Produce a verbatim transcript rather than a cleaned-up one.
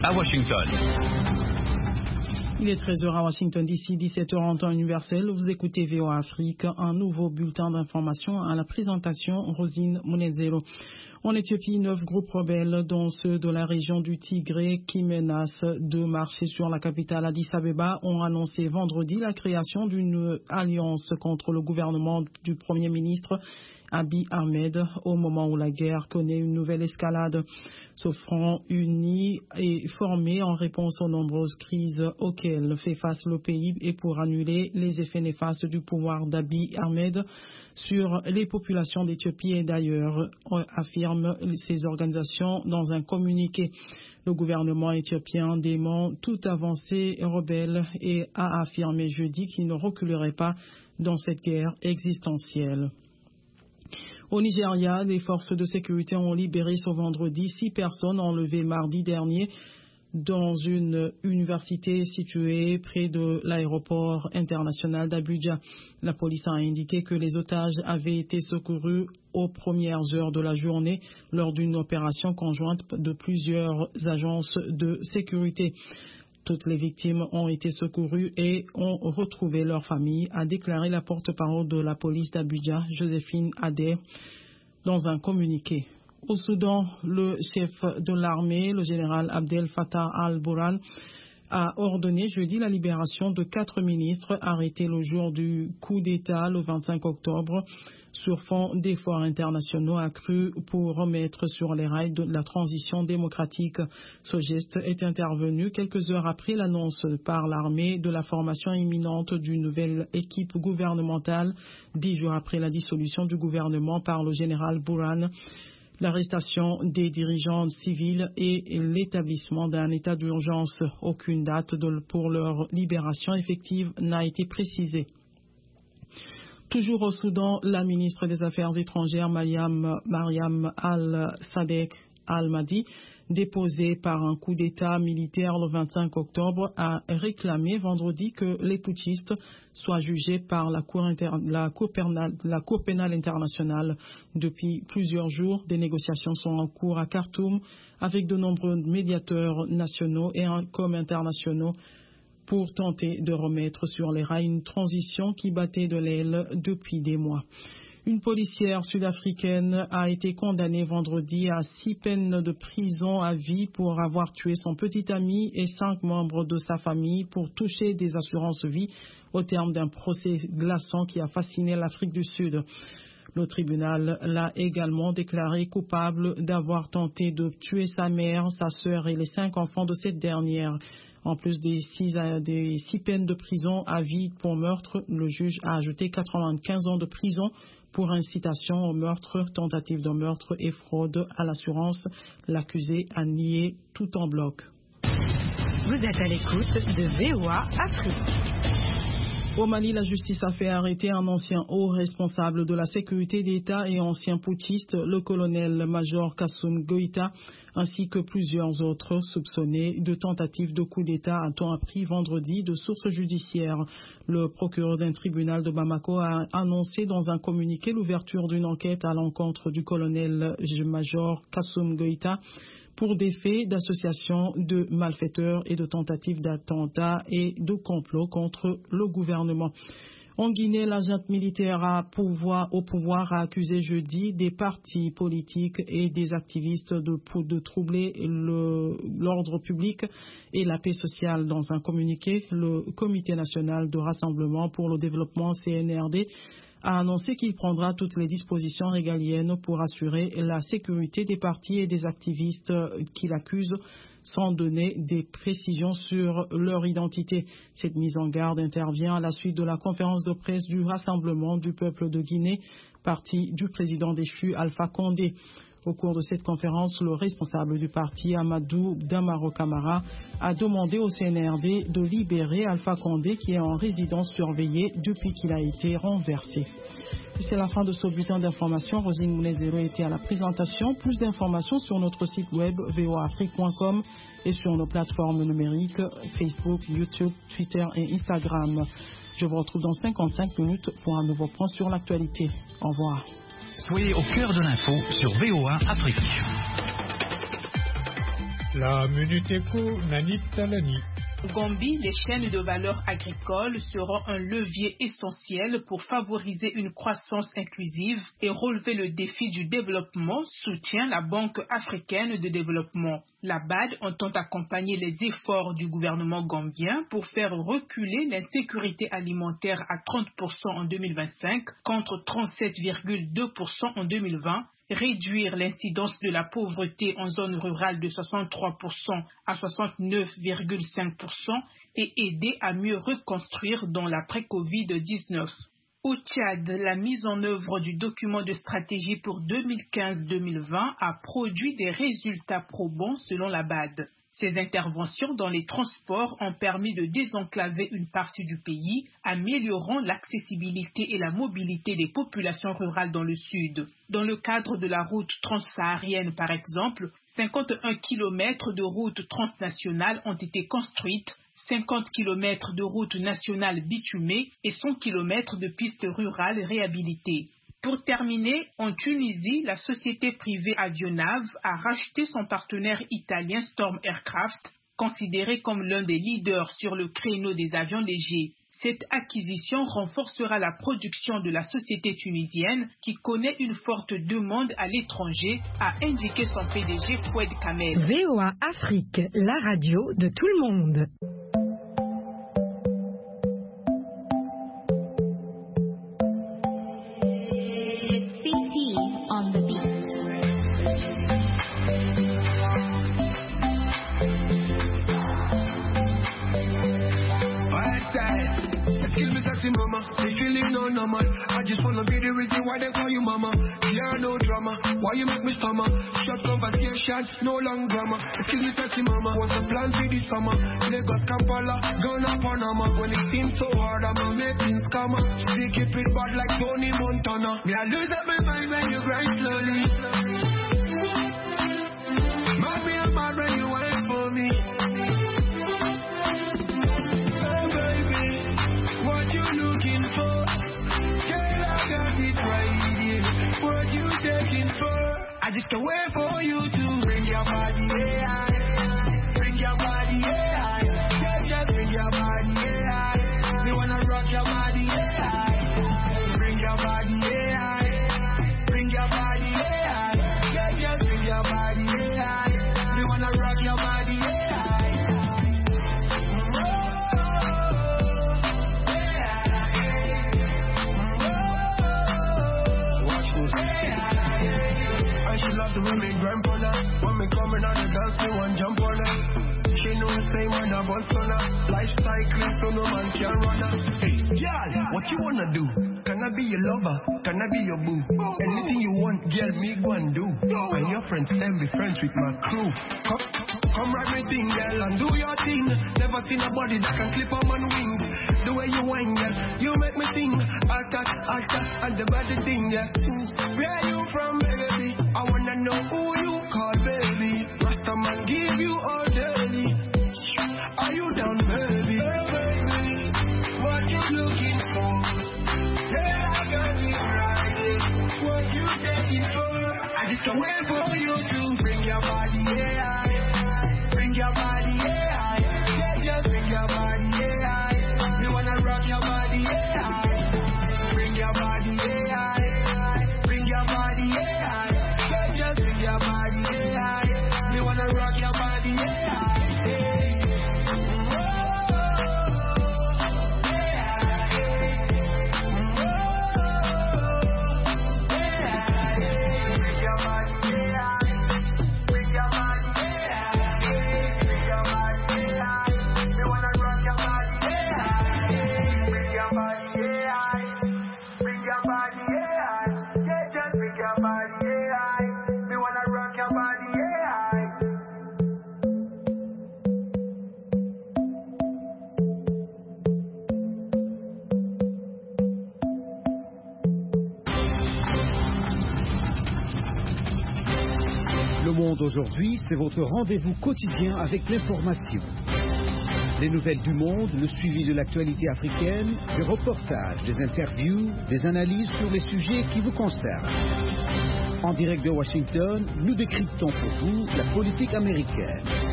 à Washington. Il est treize heures à Washington D C, dix-sept heures en temps universel. Vous écoutez V O A Afrique, un nouveau bulletin d'information à la présentation Rosine Munezero. En Éthiopie, neuf groupes rebelles, dont ceux de la région du Tigré, qui menacent de marcher sur la capitale Addis Abeba, ont annoncé vendredi la création d'une alliance contre le gouvernement du Premier ministre Abiy Ahmed, au moment où la guerre connaît une nouvelle escalade. Ce front uni est formé en réponse aux nombreuses crises auxquelles fait face le pays et pour annuler les effets néfastes du pouvoir d'Abiy Ahmed sur les populations d'Éthiopie et d'ailleurs, affirment ces organisations dans un communiqué. Le gouvernement éthiopien dément toute avancée rebelle et a affirmé jeudi qu'il ne reculerait pas dans cette guerre existentielle. Au Nigeria, les forces de sécurité ont libéré ce vendredi six personnes enlevées mardi dernier dans une université située près de l'aéroport international d'Abuja. La police a indiqué que les otages avaient été secourus aux premières heures de la journée lors d'une opération conjointe de plusieurs agences de sécurité. Toutes les victimes ont été secourues et ont retrouvé leur famille, a déclaré la porte-parole de la police d'Abuja, Joséphine Adé, dans un communiqué. Au Soudan, le chef de l'armée, le général Abdel Fattah al-Burhan, a ordonné jeudi la libération de quatre ministres arrêtés le jour du coup d'État le vingt-cinq octobre sur fond d'efforts internationaux accrus pour remettre sur les rails de la transition démocratique. Ce geste est intervenu quelques heures après l'annonce par l'armée de la formation imminente d'une nouvelle équipe gouvernementale, dix jours après la dissolution du gouvernement par le général Burhan, l'arrestation des dirigeants civils et l'établissement d'un état d'urgence. Aucune date de, pour leur libération effective n'a été précisée. Toujours au Soudan, la ministre des Affaires étrangères Mariam, Mariam Al-Sadek Al-Mahdi, déposée par un coup d'État militaire le vingt-cinq octobre, a réclamé vendredi que les putschistes soient jugés par la Cour, inter... la Cour pénale... la Cour pénale internationale. Depuis plusieurs jours, des négociations sont en cours à Khartoum avec de nombreux médiateurs nationaux et comme internationaux pour tenter de remettre sur les rails une transition qui battait de l'aile depuis des mois. Une policière sud-africaine a été condamnée vendredi à six peines de prison à vie pour avoir tué son petit ami et cinq membres de sa famille pour toucher des assurances vie au terme d'un procès glaçant qui a fasciné l'Afrique du Sud. Le tribunal l'a également déclaré coupable d'avoir tenté de tuer sa mère, sa sœur et les cinq enfants de cette dernière. En plus des six, des six peines de prison à vie pour meurtre, le juge a ajouté quatre-vingt-quinze ans de prison pour incitation au meurtre, tentative de meurtre et fraude à l'assurance. L'accusé a nié tout en bloc. Vous êtes à l'écoute de V O A Afrique. Au Mali, la justice a fait arrêter un ancien haut responsable de la sécurité d'État et ancien putschiste, le colonel-major Kassoum Goïta, ainsi que plusieurs autres soupçonnés de tentative de coup d'État, a-t-on appris vendredi de sources judiciaires. Le procureur d'un tribunal de Bamako a annoncé dans un communiqué l'ouverture d'une enquête à l'encontre du colonel-major Kassoum Goïta pour des faits d'association de malfaiteurs et de tentatives d'attentat et de complot contre le gouvernement. En Guinée, l'agent militaire à pouvoir, au pouvoir a accusé jeudi des partis politiques et des activistes de, de troubler le, l'ordre public et la paix sociale. Dans un communiqué, le Comité national de rassemblement pour le développement C N R D a annoncé qu'il prendra toutes les dispositions régaliennes pour assurer la sécurité des partis et des activistes qu'il accuse sans donner des précisions sur leur identité. Cette mise en garde intervient à la suite de la conférence de presse du Rassemblement du peuple de Guinée, parti du président déchu Alpha Condé. Au cours de cette conférence, le responsable du parti, Amadou Damaro Camara, a demandé au C N R D de libérer Alpha Condé qui est en résidence surveillée depuis qu'il a été renversé. C'est la fin de ce bulletin d'information. Rosine Munezero était à la présentation. Plus d'informations sur notre site web v o a afrique point com et sur nos plateformes numériques Facebook, YouTube, Twitter et Instagram. Je vous retrouve dans cinquante-cinq minutes pour un nouveau point sur l'actualité. Au revoir. Soyez au cœur de l'info sur V O A Afrique. La Minute Éco, Nanit Talani. Gambie, les chaînes de valeur agricole seront un levier essentiel pour favoriser une croissance inclusive et relever le défi du développement, soutient la Banque africaine de développement. La B A D entend accompagner les efforts du gouvernement gambien pour faire reculer l'insécurité alimentaire à trente pour cent en deux mille vingt-cinq contre trente-sept virgule deux pour cent en deux mille vingt, réduire l'incidence de la pauvreté en zone rurale de soixante-trois pour cent à soixante-neuf virgule cinq pour cent et aider à mieux reconstruire dans l'après-covid dix-neuf. Au Tchad, la mise en œuvre du document de stratégie pour deux mille quinze deux mille vingt a produit des résultats probants selon la B A D. Ces interventions dans les transports ont permis de désenclaver une partie du pays, améliorant l'accessibilité et la mobilité des populations rurales dans le sud. Dans le cadre de la route transsaharienne, par exemple, cinquante et un kilomètres de routes transnationales ont été construites, cinquante kilomètres de routes nationales bitumées et cent kilomètres de pistes rurales réhabilitées. Pour terminer, en Tunisie, la société privée Avionav a racheté son partenaire italien Storm Aircraft, considéré comme l'un des leaders sur le créneau des avions légers. Cette acquisition renforcera la production de la société tunisienne qui connaît une forte demande à l'étranger, a indiqué son P D G Foued Kamel. V O A Afrique, la radio de tout le monde. Mama, they feeling no normal. I just wanna be the reason why they call you mama. Yeah, no drama. Why you make me stammer? Short conversation, no long drama. Excuse me, sexy mama. What's the plan for this summer? Lagos, Kampala, Ghana, Panama. When it seems so hard, I'ma make things come up. They keep it bad like Tony Montana. Me, I lose up my mind when you grind slowly. Mad me, I'm mad when you wait for me. Looking for, girl, I got it right here. What you taking for? I just can't wait for you to bring your body, yeah. Bring your body, yeah. Just, just bring your body, yeah. We wanna rock your body, yeah. Bring your body, yeah. Bring your body, yeah. Just, just bring your body, yeah. We wanna rock your body, yeah. The women grandpa, when me coming out the dance, me one jump on her. She know the same when I bust on her. Lifestyle clean, so no man can run her. Hey, girl, what you wanna do? Can I be your lover? Can I be your boo? Anything you want, girl, me go and do. And your friends, them be friends with my crew. Come, come ride me thing, girl, and do your thing. Never seen a body that can clip on my wings. The way you whine, girl, you make me sing. Alta, alta, and the body thing, yeah. Where are you from, baby? I wanna know who you call, baby. Rasta man give you all daily. Are you down, baby? Hey, baby, what you looking for? Yeah, I got it right. What you taking for? I just can't wait for you to bring your body, yeah. Bring your body, yeah. Yeah, just bring your body, yeah. We wanna rock your body, yeah. Bring your body, yeah. Bring your body, yeah. Yeah, just bring your body, yeah. We wanna rock your body, yeah. Le Monde aujourd'hui, c'est votre rendez-vous quotidien avec l'information. Les nouvelles du monde, le suivi de l'actualité africaine, des reportages, des interviews, des analyses sur les sujets qui vous concernent. En direct de Washington, nous décryptons pour vous la politique américaine.